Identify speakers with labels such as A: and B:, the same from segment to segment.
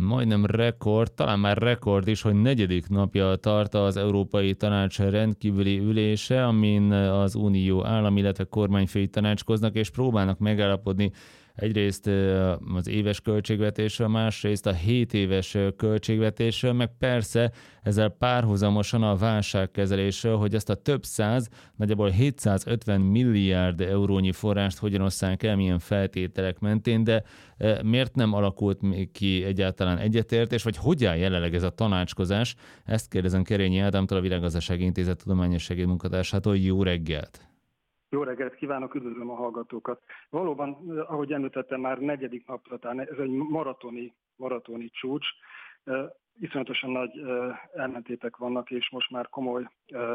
A: majdnem rekord, talán már rekord is, hogy negyedik napja tart az Európai Tanács rendkívüli ülése, amin az Unió állam, illetve kormányfői tanácskoznak, és próbálnak megállapodni egyrészt az éves költségvetésről, másrészt a 7 éves költségvetésről, meg persze ezzel párhuzamosan a válságkezelésről, hogy ezt a több száz, nagyjából 750 milliárd eurónyi forrást hogyan osszák el, milyen feltételek mentén, de miért nem alakult még ki egyáltalán egyetértés, vagy hogy áll jelenleg ez a tanácskozás? Ezt kérdezem Kerényi Ádámtól, a Világgazdasági Intézet tudományos segédmunkatársától. Jó reggelt!
B: Jó reggelt kívánok, üdvözlöm a hallgatókat. Valóban, ahogy említettem, már negyedik napra, tehát ez egy maratoni csúcs. Iszonyatosan nagy ellentétek vannak, és most már komoly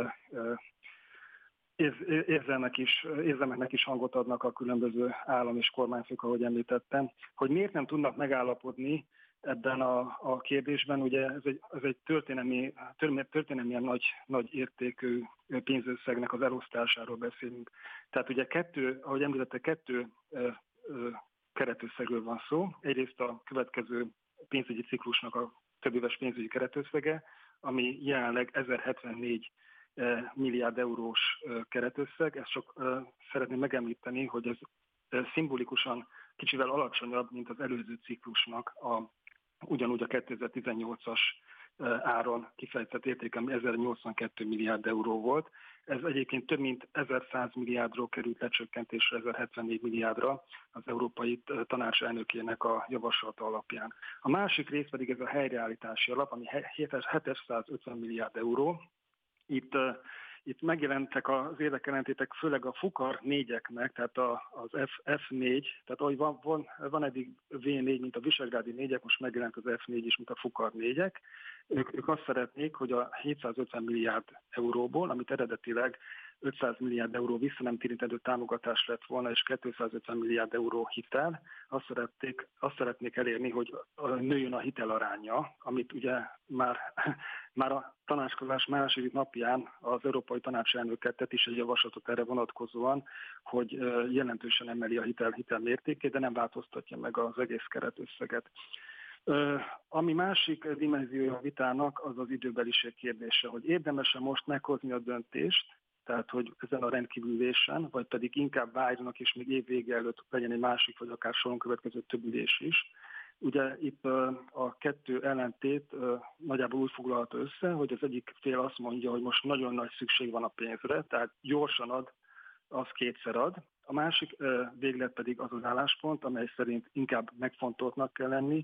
B: érzelmeknek is hangot adnak a különböző állam és kormányfők, ahogy említettem. Hogy miért nem tudnak megállapodni ebben a kérdésben, ugye ez egy történelmi nagy értékű pénzösszegnek az elosztásáról beszélünk. Tehát ugye ahogy említette, kettő keretösszegről van szó. Egyrészt a következő pénzügyi ciklusnak a többéves pénzügyi keretösszege, ami jelenleg 1074 milliárd eurós keretösszeg. Ezt csak szeretném megemlíteni, hogy ez szimbolikusan kicsivel alacsonyabb, mint az előző ciklusnak ugyanúgy a 2018-as áron kifejtett értéke, ami 1082 milliárd euró volt. Ez egyébként több mint 1100 milliárdról került lecsökkentésre 1074 milliárdra az Európai Tanács elnökének a javaslata alapján. A másik rész pedig ez a helyreállítási alap, ami 750 milliárd euró. Itt megjelentek az érdekellentétek, főleg a Fukar 4-eknek, tehát az F4, tehát ahogy van eddig V4, mint a Visegrádi 4-ek, most megjelent az F4 is, mint a Fukar 4-ek. Ők azt szeretnék, hogy a 750 milliárd euróból, amit eredetileg 500 milliárd euró visszanemtérítendő támogatás lett volna, és 250 milliárd euró hitel, azt szeretnék elérni, hogy nőjön a hitelaránya, amit ugye már a tanácskozás második napján az Európai Tanács elnöke tett is egy javaslatot erre vonatkozóan, hogy jelentősen emeli a hitel mértékét, de nem változtatja meg az egész keretösszeget. Ami másik dimenziója a vitának, az az időbeliség kérdése, hogy érdemes-e most meghozni a döntést, tehát hogy ezen a rendkívülésen, vagy pedig inkább várjanak, és még év vége előtt legyen egy másik, vagy akár soron következő több ülés is. Ugye itt a kettő ellentét nagyjából úgy foglalható össze, hogy az egyik fél azt mondja, hogy most nagyon nagy szükség van a pénzre, tehát gyorsan ad, az kétszer ad. A másik véglet pedig az az álláspont, amely szerint inkább megfontoltnak kell lenni,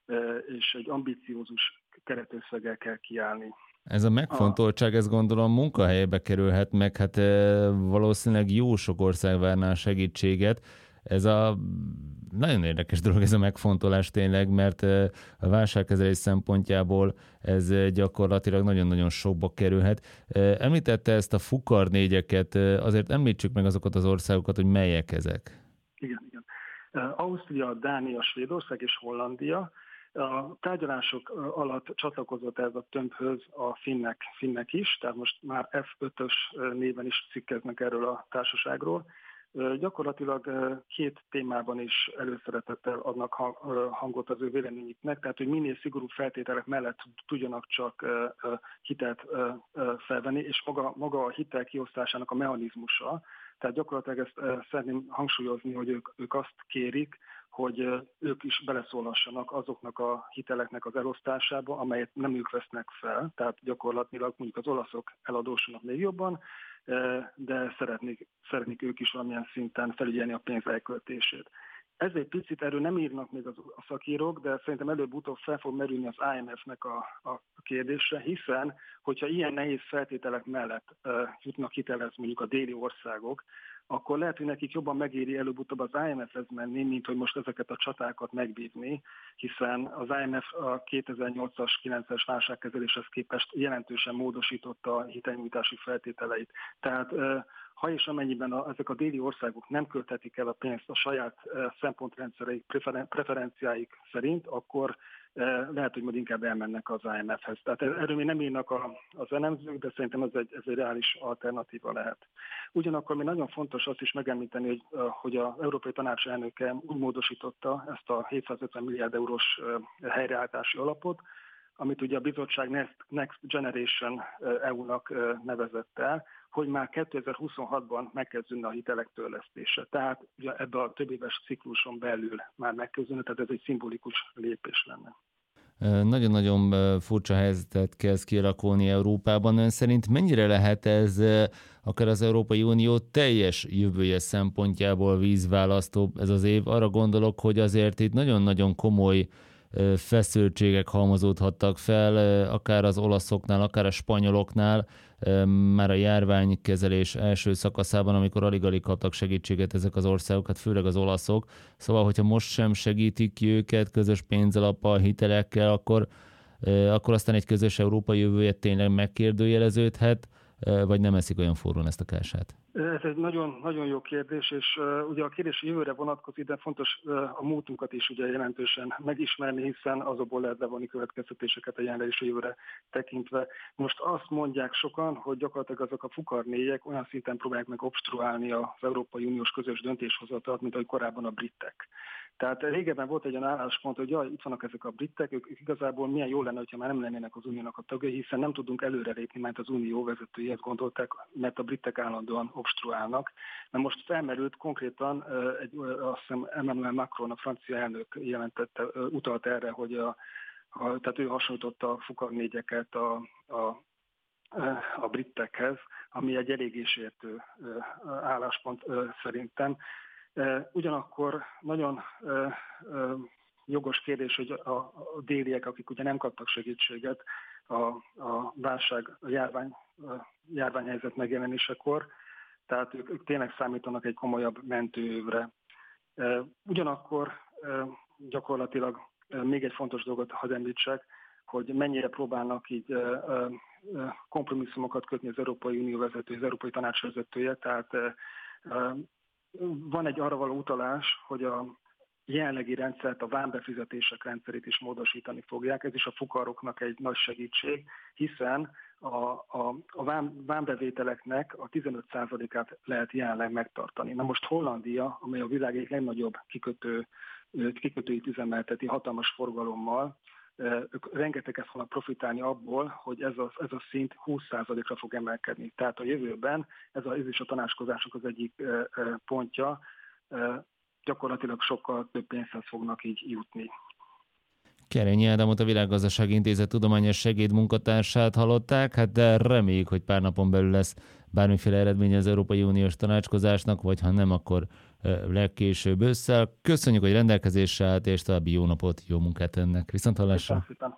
B: és egy ambiciózus keretösszeggel kell kiállni.
A: Ez a megfontoltság, ez gondolom munkahelybe kerülhet, meg hát valószínűleg jó sok ország várná a segítséget. Ez a nagyon érdekes dolog ez a megfontolás tényleg, mert a válságkezelés szempontjából ez gyakorlatilag nagyon-nagyon sokba kerülhet. Említette ezt a Fukar 4-eket, azért említsük meg azokat az országokat, hogy melyek ezek.
B: Igen. Ausztria, Dánia, Svédország és Hollandia. A tárgyalások alatt csatlakozott ez a tömbhöz a finnek is, tehát most már F5-ös néven is cikkeznek erről a társaságról. Gyakorlatilag két témában is előszeretettel adnak hangot az ő véleményüknek, tehát hogy minél szigorúbb feltételek mellett tudjanak csak hitelt felvenni, és maga a hitel kiosztásának a mechanizmusa. Tehát gyakorlatilag ezt szeretném hangsúlyozni, hogy ők azt kérik, hogy ők is beleszólhassanak azoknak a hiteleknek az elosztásába, amelyet nem ők vesznek fel, tehát gyakorlatilag mondjuk az olaszok eladósodnak még jobban, de szeretnék ők is valamilyen szinten felügyelni a pénz elköltését. Ez egy picit, erről nem írnak még a szakírók, de szerintem előbb-utóbb fel fog merülni az IMF-nek a kérdésre, hiszen, hogyha ilyen nehéz feltételek mellett jutnak hitelhez mondjuk a déli országok, akkor lehet, hogy nekik jobban megéri előbb-utóbb az IMF-hez menni, mint hogy most ezeket a csatákat megbírni, hiszen az IMF a 2008-as, 9-es válságkezeléshez képest jelentősen módosította a hitelnyújtási feltételeit. Tehát ha és amennyiben ezek a déli országok nem költhetik el a pénzt a saját szempontrendszereik, preferenciáik szerint, akkor lehet, hogy majd inkább elmennek az IMF-hez. Tehát erről még nem írnak az elemzők, de szerintem ez egy reális alternatíva lehet. Ugyanakkor még nagyon fontos azt is megemlíteni, hogy az Európai Tanács elnöke úgy módosította ezt a 750 milliárd eurós helyreállítási alapot, amit ugye a bizottság Next Generation EU-nak nevezett el, hogy már 2026-ban megkezdődne a hitelek törlesztése. Tehát ugye ebben a többéves cikluson belül már megkezdődne, tehát ez egy szimbolikus lépés lenne.
A: Nagyon-nagyon furcsa helyzetet kezd kialakulni Európában. Ön szerint mennyire lehet ez akár az Európai Unió teljes jövője szempontjából vízválasztó ez az év? Arra gondolok, hogy azért itt nagyon-nagyon komoly feszültségek halmozódhattak fel, akár az olaszoknál, akár a spanyoloknál, már a járványkezelés első szakaszában, amikor alig-alig kaptak segítséget ezek az országok, hát főleg az olaszok. Szóval, hogyha most sem segítik ki őket közös pénzalappal, hitelekkel, akkor aztán egy közös európai jövője tényleg megkérdőjeleződhet, vagy nem eszik olyan forrón ezt a kását?
B: Ez egy nagyon, nagyon jó kérdés, és ugye a kérdés jövőre vonatkozik, de fontos a múltunkat is ugye jelentősen megismerni, hiszen azokból lehet levonni következtetéseket a jelenre és a jövőre tekintve. Most azt mondják sokan, hogy gyakorlatilag azok a fukarnéjek olyan szinten próbálják meg obstruálni az Európai Uniós közös döntéshozatalt, mint ahogy korábban a britek. Tehát régebben volt egy olyan álláspont, hogy itt vannak ezek a britek, ők igazából milyen jó lenne, hogyha már nem lennének az uniónak a tagjai, hiszen nem tudunk előrelépni, mert az unió vezetői ezt gondolták, mert a britek állandóan obstruálnak. Na most felmerült konkrétan, azt hiszem Emmanuel Macron, a francia elnök utalt erre, hogy tehát ő hasonlította a fukarnégyeket a britekhez, ami egy eléggé sértő álláspont szerintem. Ugyanakkor nagyon jogos kérdés, hogy a déliek, akik ugye nem kaptak segítséget a járványhelyzet megjelenésekor, tehát ők tényleg számítanak egy komolyabb mentőövre. Ugyanakkor gyakorlatilag még egy fontos dolgot hadd említsek, hogy mennyire próbálnak így kompromisszumokat kötni az Európai Unió vezetője, az Európai Tanács vezetője, tehát van egy arra való utalás, hogy a jelenlegi rendszert, a vámbefizetések rendszerét is módosítani fogják. Ez is a fukaroknak egy nagy segítség, hiszen a vámbevételeknek a 15%-át lehet jelenleg megtartani. Na most Hollandia, amely a világ egyik legnagyobb kikötőit üzemelteti hatalmas forgalommal, ők rengeteget fognak profitálni abból, hogy ez a szint 20%-ra fog emelkedni. Tehát a jövőben ez is a tanácskozások az egyik pontja, gyakorlatilag sokkal több pénzhez fognak így jutni.
A: Kerényi Ádámot, a Világgazdasági Intézet tudományos segédmunkatársát hallották, hát de reméljük, hogy pár napon belül lesz bármiféle eredménye az Európai Uniós tanácskozásnak, vagy ha nem, akkor legkésőbb ősszel. Köszönjük, hogy rendelkezésre állt, és további jó napot, jó munkát önnek. Viszonthallásra!